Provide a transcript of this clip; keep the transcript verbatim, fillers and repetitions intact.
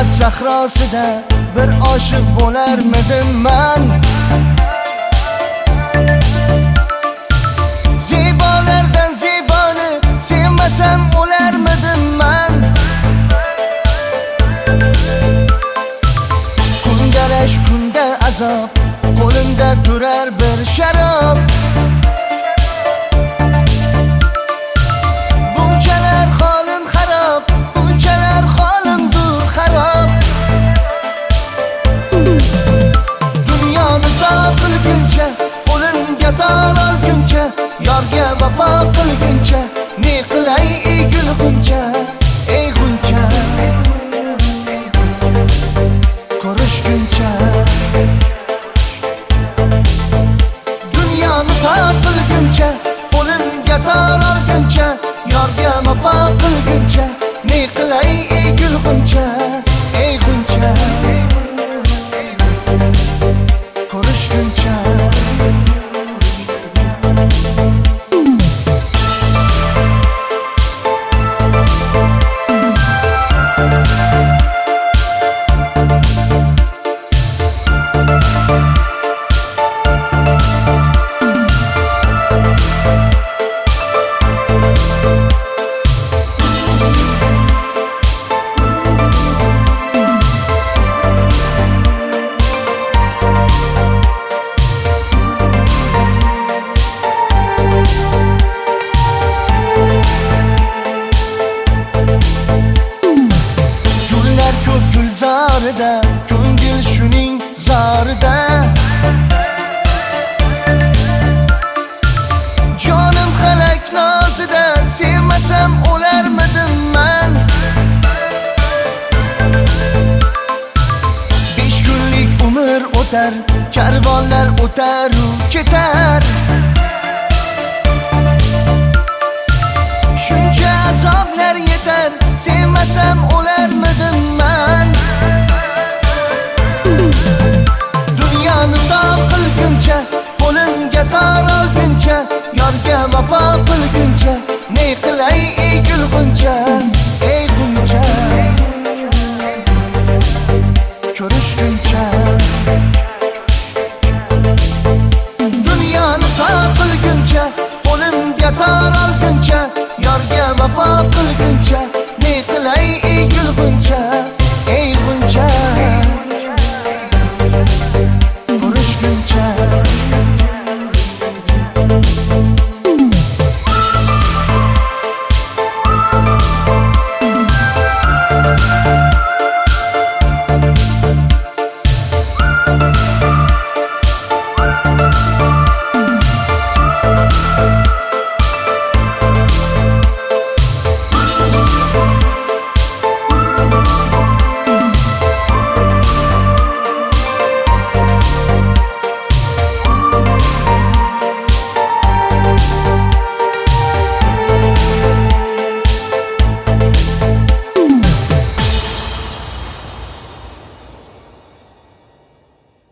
G'urbat sahrosida bir oshiq bo'larmidim men? Zebolardan zeboni sevmasam o'larmidim men? Kundalash kunda azob, qo'limda turar bir sharob. Bunchalar holim xarob, bunchalar holimdur xarob. Dunyoni tor qilguncha, qo'limga tor olguncha, yorga vafo qilguncha, ne qilay ey gul g'uncha, ey g'uncha. Ko'rishguncha, dunyoni tor qilguncha, qo'limga tor olguncha, yorga vafo qilguncha, ne qilay ey gul g'uncha, ey g'uncha. Ko'rishguncha. Gulzorida, ko'ngil shuning zorida. Jonim xalak nozida, sevmasam o'larmidim men? Besh kunlik umr o'tar, karvonlar o'tar u ketar. Shuncha azoblar yetar, sevmasam o'larmidim